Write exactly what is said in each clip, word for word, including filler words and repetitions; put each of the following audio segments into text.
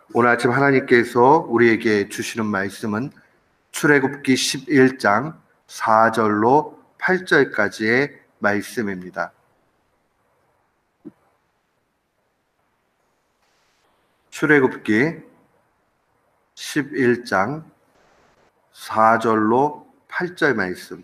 오늘 아침 하나님께서 우리에게 주시는 말씀은 출애굽기 십일 장 사 절로 팔 절까지의 말씀입니다. 출애굽기 십일 장 사 절로 팔 절 말씀.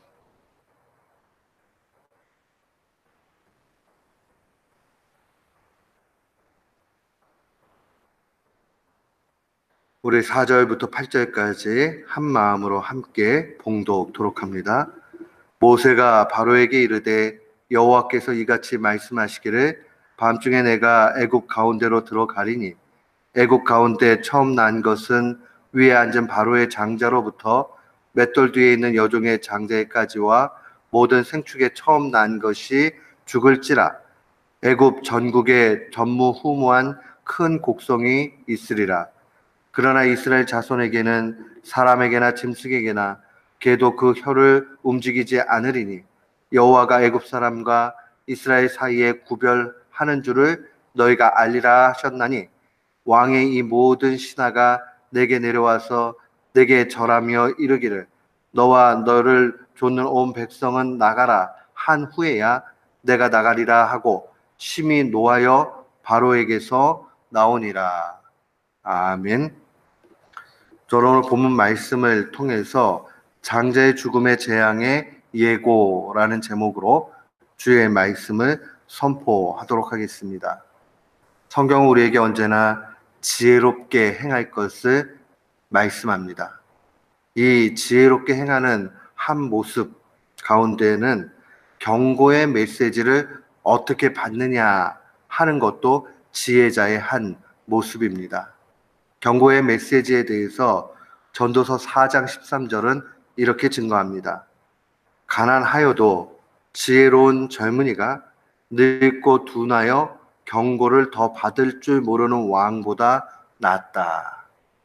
우리 사 절부터 팔 절까지 한 마음으로 함께 봉독토록 합니다. 모세가 바로에게 이르되 여호와께서 이같이 말씀하시기를 밤중에 내가 애굽 가운데로 들어가리니 애굽 가운데 처음 난 것은 위에 앉은 바로의 장자로부터 맷돌 뒤에 있는 여종의 장자에까지와 모든 생축에 처음 난 것이 죽을지라. 애굽 전국에 전무후무한 큰 곡성이 있으리라. 그러나 이스라엘 자손에게는 사람에게나 짐승에게나 개도 그 혀를 움직이지 않으리니 여호와가 애굽 사람과 이스라엘 사이에 구별하는 줄을 너희가 알리라 하셨나니 왕의 이 모든 신하가 내게 내려와서 내게 절하며 이르기를 너와 너를 좇는 온 백성은 나가라 한 후에야 내가 나가리라 하고 심히 노하여 바로에게서 나오니라. 아멘. 저는 오늘 본문 말씀을 통해서 장자의 죽음의 재앙의 예고라는 제목으로 주의 말씀을 선포하도록 하겠습니다. 성경은 우리에게 언제나 지혜롭게 행할 것을 말씀합니다. 이 지혜롭게 행하는 한 모습 가운데는 경고의 메시지를 어떻게 받느냐 하는 것도 지혜자의 한 모습입니다. 경고의 메시지에 대해서 전도서 사 장 십삼 절은 이렇게 증거합니다. 가난하여도 지혜로운 젊은이가 늙고 둔하여 경고를 더 받을 줄 모르는 왕보다 낫다.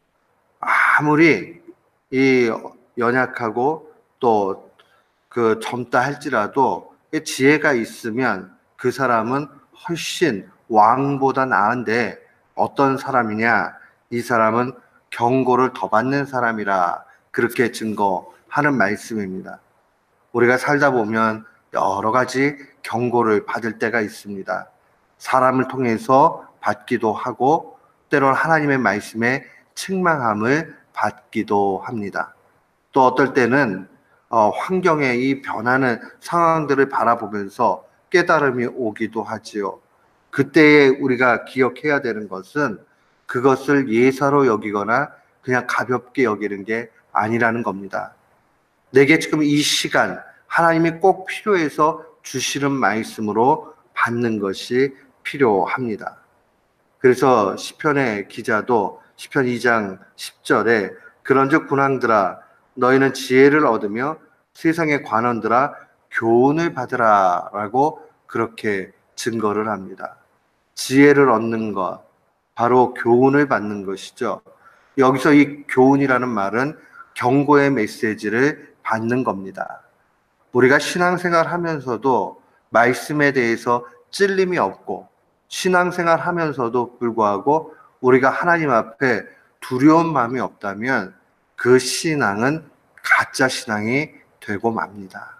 아무리 이 연약하고 또 그 젊다 할지라도 지혜가 있으면 그 사람은 훨씬 왕보다 나은데 어떤 사람이냐? 이 사람은 경고를 더 받는 사람이라 그렇게 증거하는 말씀입니다. 우리가 살다 보면 여러 가지 경고를 받을 때가 있습니다. 사람을 통해서 받기도 하고 때로는 하나님의 말씀에 책망함을 받기도 합니다. 또 어떨 때는 어, 환경의 이 변하는 상황들을 바라보면서 깨달음이 오기도 하지요. 그때에 우리가 기억해야 되는 것은 그것을 예사로 여기거나 그냥 가볍게 여기는 게 아니라는 겁니다. 내게 지금 이 시간 하나님이 꼭 필요해서 주시는 말씀으로 받는 것이 필요합니다. 그래서 시편의 기자도 시편 이 장 십 절에 그런즉 군왕들아 너희는 지혜를 얻으며 세상의 관원들아 교훈을 받으라 라고 그렇게 증거를 합니다. 지혜를 얻는 것, 바로 교훈을 받는 것이죠. 여기서 이 교훈이라는 말은 경고의 메시지를 받는 겁니다. 우리가 신앙생활 하면서도 말씀에 대해서 찔림이 없고 신앙생활 하면서도 불구하고 우리가 하나님 앞에 두려운 마음이 없다면 그 신앙은 가짜 신앙이 되고 맙니다.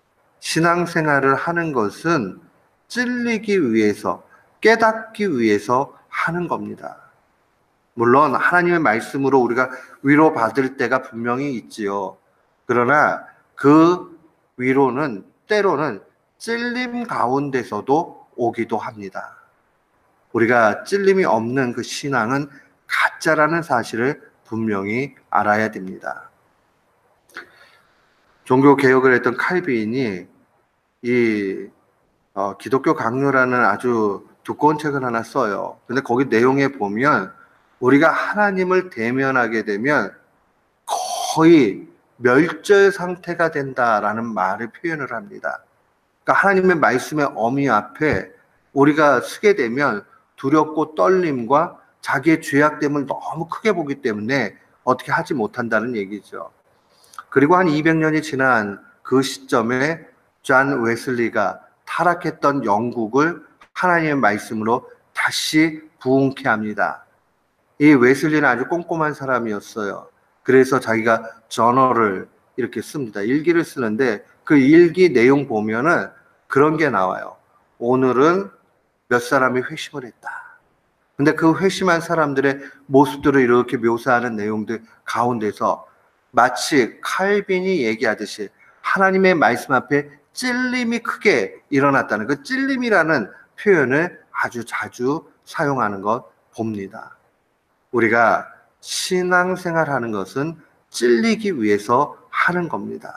신앙생활을 하는 것은 찔리기 위해서, 깨닫기 위해서 하는 겁니다. 물론 하나님의 말씀으로 우리가 위로받을 때가 분명히 있지요. 그러나 그 위로는 때로는 찔림 가운데서도 오기도 합니다. 우리가 찔림이 없는 그 신앙은 가짜라는 사실을 분명히 알아야 됩니다. 종교개혁을 했던 칼빈이 이 어, 기독교 강요라는 아주 두꺼운 책을 하나 써요. 근데 거기 내용에 보면 우리가 하나님을 대면하게 되면 거의 멸절 상태가 된다라는 말을 표현을 합니다. 그러니까 하나님의 말씀의 어미 앞에 우리가 서게 되면 두렵고 떨림과 자기의 죄악됨을 너무 크게 보기 때문에 어떻게 하지 못한다는 얘기죠. 그리고 한 이백 년이 지난 그 시점에 존 웨슬리가 타락했던 영국을 하나님의 말씀으로 다시 부흥케 합니다. 이 웨슬리는 아주 꼼꼼한 사람이었어요. 그래서 자기가 저널을 이렇게 씁니다. 일기를 쓰는데 그 일기 내용 보면은 그런 게 나와요. 오늘은 몇 사람이 회심을 했다. 근데 그 회심한 사람들의 모습들을 이렇게 묘사하는 내용들 가운데서 마치 칼빈이 얘기하듯이 하나님의 말씀 앞에 찔림이 크게 일어났다는 그 찔림이라는 표현을 아주 자주 사용하는 것 봅니다. 우리가 신앙생활 하는 것은 찔리기 위해서 하는 겁니다.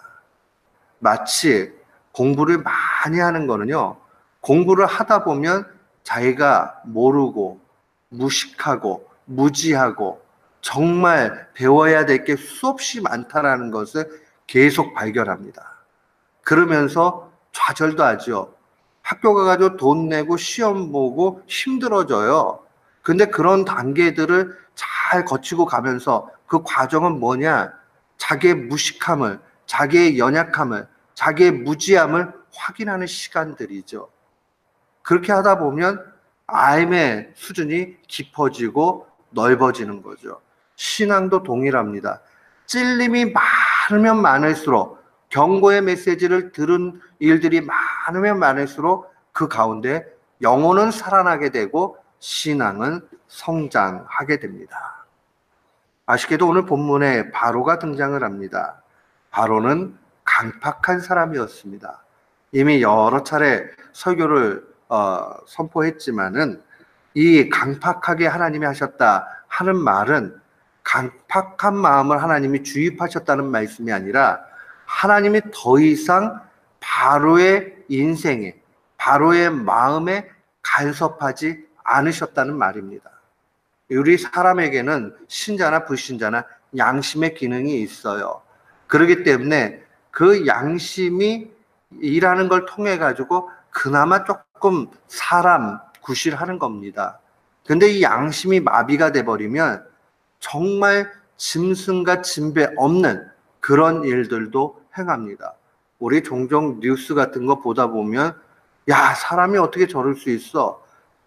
마치 공부를 많이 하는 거는요, 공부를 하다 보면 자기가 모르고 무식하고 무지하고 정말 배워야 될 게 수없이 많다라는 것을 계속 발견합니다. 그러면서 좌절도 하죠. 학교 가가지고 돈 내고 시험 보고 힘들어져요. 근데 그런 단계들을 잘 거치고 가면서 그 과정은 뭐냐? 자기의 무식함을, 자기의 연약함을, 자기의 무지함을 확인하는 시간들이죠. 그렇게 하다 보면 삶의 수준이 깊어지고 넓어지는 거죠. 신앙도 동일합니다. 찔림이 많으면 많을수록, 경고의 메시지를 들은 일들이 많으면 많을수록 그 가운데 영혼은 살아나게 되고 신앙은 성장하게 됩니다. 아쉽게도 오늘 본문에 바로가 등장을 합니다. 바로는 강팍한 사람이었습니다. 이미 여러 차례 설교를 어, 선포했지만은 이 강팍하게 하나님이 하셨다 하는 말은 강팍한 마음을 하나님이 주입하셨다는 말씀이 아니라 하나님이 더 이상 바로의 인생에, 바로의 마음에 간섭하지 않으셨다는 말입니다. 우리 사람에게는 신자나 불신자나 양심의 기능이 있어요. 그렇기 때문에 그 양심이 일하는 걸 통해 가지고 그나마 조금 사람 구실하는 겁니다. 근데 이 양심이 마비가 돼버리면 정말 짐승과 짐배 없는 그런 일들도 행합니다. 우리 종종 뉴스 같은 거 보다 보면 야, 사람이 어떻게 저럴 수 있어?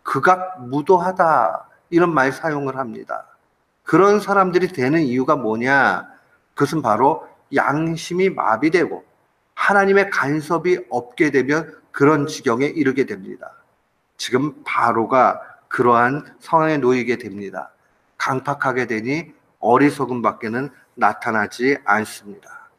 극악무도하다 이런 말 사용을 합니다. 그런 사람들이 되는 이유가 뭐냐? 그것은 바로 양심이 마비되고 하나님의 간섭이 없게 되면 그런 지경에 이르게 됩니다. 지금 바로가 그러한 상황에 놓이게 됩니다. 강팍하게 되니 어리석음밖에는 나타나지 않습니다.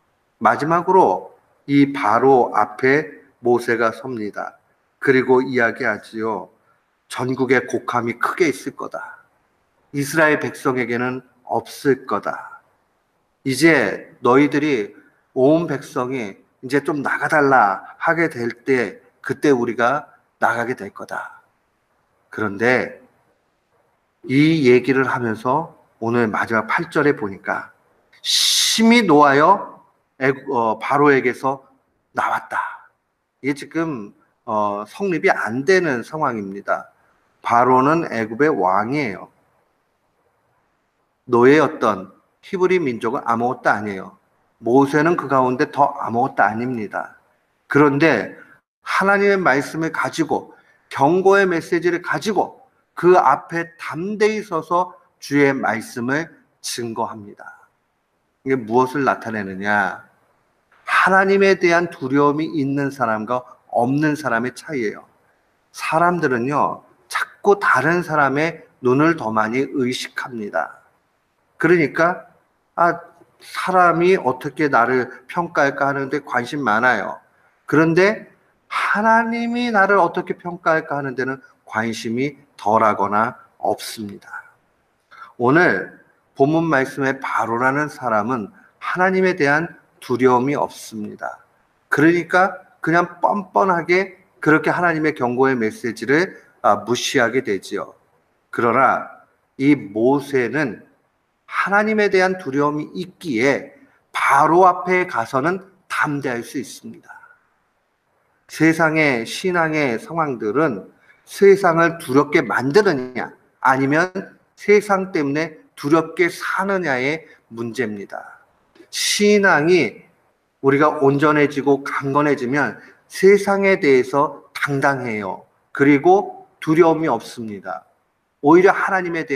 마지막으로 이 바로 앞에 모세가 섭니다. 그리고 이야기하지요. 전국에 곡함이 크게 있을 거다. 이스라엘 백성에게는 없을 거다. 이제 너희들이 온 백성이 이제 좀 나가달라 하게 될 때 그때 우리가 나가게 될 거다. 그런데 이 얘기를 하면서 오늘 마지막 팔 절에 보니까 심히 노하여 바로에게서 나왔다. 이게 지금 어, 성립이 안 되는 상황입니다. 바로는 애굽의 왕이에요. 노예였던 히브리 민족은 아무것도 아니에요. 모세는 그 가운데 더 아무것도 아닙니다. 그런데 하나님의 말씀을 가지고 경고의 메시지를 가지고 그 앞에 담대히 서서 주의 말씀을 증거합니다. 이게 무엇을 나타내느냐? 하나님에 대한 두려움이 있는 사람과 없는 사람의 차이예요. 사람들은요, 자꾸 다른 사람의 눈을 더 많이 의식합니다. 그러니까 아, 사람이 어떻게 나를 평가할까 하는데 관심 많아요. 그런데 하나님이 나를 어떻게 평가할까 하는 데는 관심이 덜하거나 없습니다. 오늘 본문 말씀의 바로라는 사람은 하나님에 대한 두려움이 없습니다. 그러니까 그냥 뻔뻔하게 그렇게 하나님의 경고의 메시지를 무시하게 되지요. 그러나 이 모세는 하나님에 대한 두려움이 있기에 바로 앞에 가서는 담대할 수 있습니다. 세상의 신앙의 상황들은 세상을 두렵게 만드느냐 아니면 세상 때문에 두렵게 사느냐의 문제입니다. 신앙이 우리가 온전해지고 강건해지면 세상에 대해서 당당해요. 그리고 두려움이 없습니다. 오히려 하나님에 대한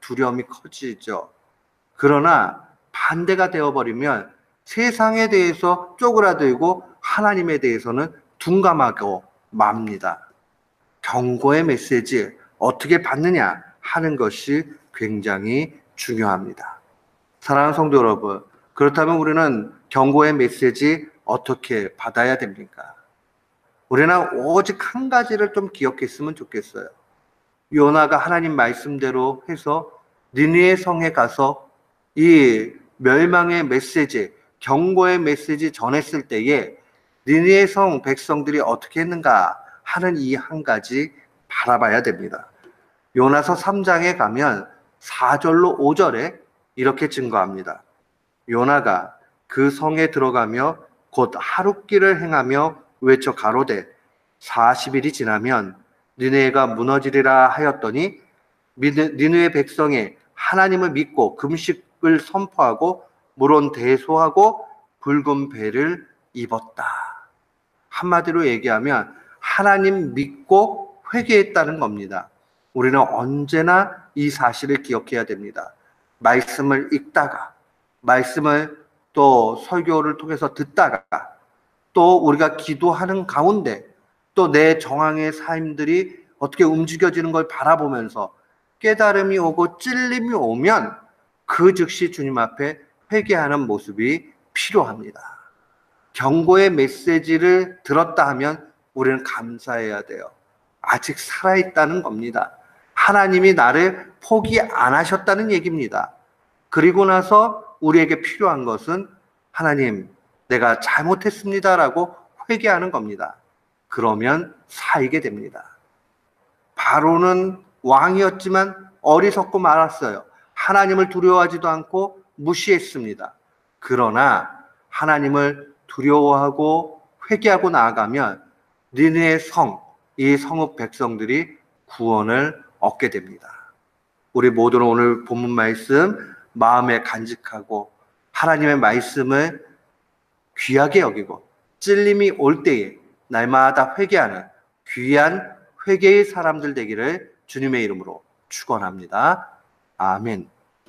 두려움이 커지죠. 그러나 반대가 되어버리면 세상에 대해서 쪼그라들고 하나님에 대해서는 둔감하고 맙니다. 경고의 메시지 어떻게 받느냐 하는 것이 굉장히 중요합니다. 사랑하는 성도 여러분, 그렇다면 우리는 경고의 메시지 어떻게 받아야 됩니까? 우리는 오직 한 가지를 좀 기억했으면 좋겠어요. 요나가 하나님 말씀대로 해서 니느웨 성에 가서 이 멸망의 메시지, 경고의 메시지 전했을 때에 니느웨 성 백성들이 어떻게 했는가 하는 이 한 가지 바라봐야 됩니다. 요나서 삼 장에 가면 사 절로 오 절에 이렇게 증거합니다. 요나가 그 성에 들어가며 곧 하룻길을 행하며 외쳐 가로되 사십 일이 지나면 니느웨가 무너지리라 하였더니 니느웨 백성이 하나님을 믿고 금식을 선포하고 물온 대소하고 붉은 배를 입었다. 한마디로 얘기하면 하나님 믿고 회개했다는 겁니다. 우리는 언제나 이 사실을 기억해야 됩니다. 말씀을 읽다가, 말씀을 또 설교를 통해서 듣다가, 또 우리가 기도하는 가운데 또 내 정황의 삶들이 어떻게 움직여지는 걸 바라보면서 깨달음이 오고 찔림이 오면 그 즉시 주님 앞에 회개하는 모습이 필요합니다. 경고의 메시지를 들었다 하면 우리는 감사해야 돼요. 아직 살아있다는 겁니다. 하나님이 나를 포기 안 하셨다는 얘기입니다. 그리고 나서 우리에게 필요한 것은 하나님, 내가 잘못했습니다라고 회개하는 겁니다. 그러면 살게 됩니다. 바로는 왕이었지만 어리석고 말았어요. 하나님을 두려워하지도 않고 무시했습니다. 그러나 하나님을 두려워하고 회개하고 나아가면 니느웨 성, 이 성읍 백성들이 구원을 얻게 됩니다. 우리 모두는 오늘 본문 말씀 마음에 간직하고 하나님의 말씀을 귀하게 여기고 찔림이 올 때에 날마다 회개하는 귀한 회개의 사람들 되기를 주님의 이름으로 축원합니다. 아멘.